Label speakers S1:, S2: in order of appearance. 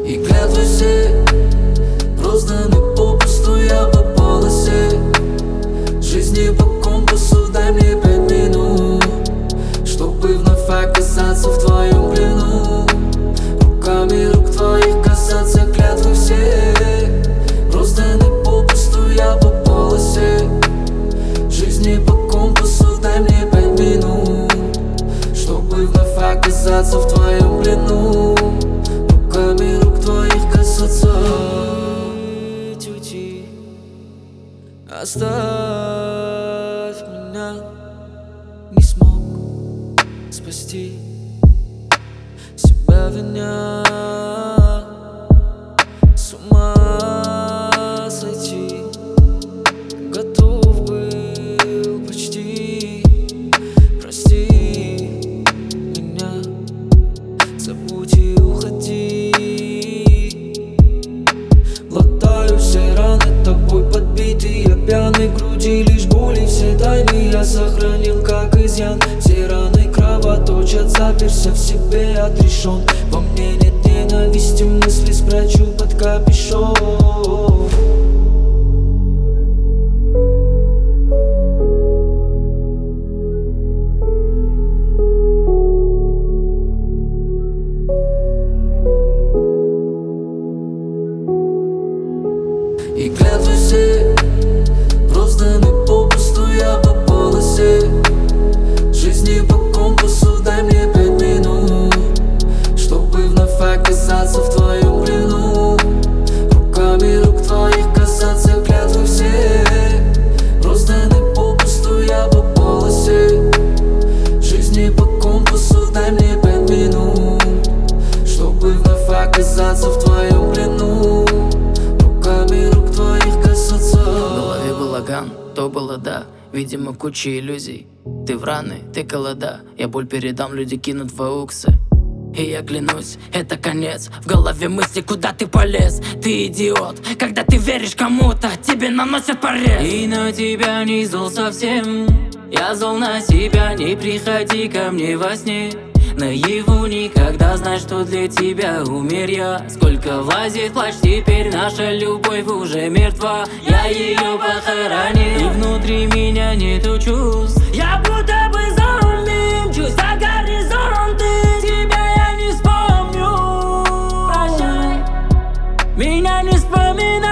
S1: И клятвы все розданы попусту, я по полосе жизни по компасу. Дай мне 5 минут, чтобы вновь оказаться в твоем плену. Руками рук твоих касаться. Клятвы все розданы попусту, я по полосе жизни по компасу. Дай мне 5 минут, чтобы вновь оказаться в твоем плену. Руками рук твоих касаться. Уйти, оставь меня. Не смог спасти себя, виня. С ума сойти готов был почти. Прости меня, забудь и уходи. Глотаю все раны тобой подбитые, я пьяный в груди, лишь боли все тайны я сохранил как изъян. Все раны кровоточат, заперся в себе, отрешен. Во мне нет ненависти, мысли спрячу под капюшон. И клятвы все розданы попусту, я по полосе жизни по компасу. Дай мне 5 минут, чтобы вновь оказаться в твоем плену. Руками рук твоих касаться. Клятвы все розданы попусту, я по полосе жизни по компасу. Дай мне 5 минут, чтобы вновь оказаться в твоем плену. Руками рук твоих касаться.
S2: В голове балаган, то было да. Видимо, куча иллюзий. Ты в раны, ты голода. Я боль передам, люди кинут в ауксы. И я клянусь, это конец. В голове мысли, куда ты полез. Ты идиот, когда ты веришь кому-то, тебе наносят порез. И на тебя не зол совсем. Я зол на себя, не приходи ко мне во сне. Наяву никогда, знай, что для тебя умер я. Сколько влазит плач, теперь наша любовь уже мертва. Я ее похоронил, и внутри меня нету чувств. Я будто бы зомби, мчусь за горизонты. Тебя я не вспомню, прощай, меня не вспоминай.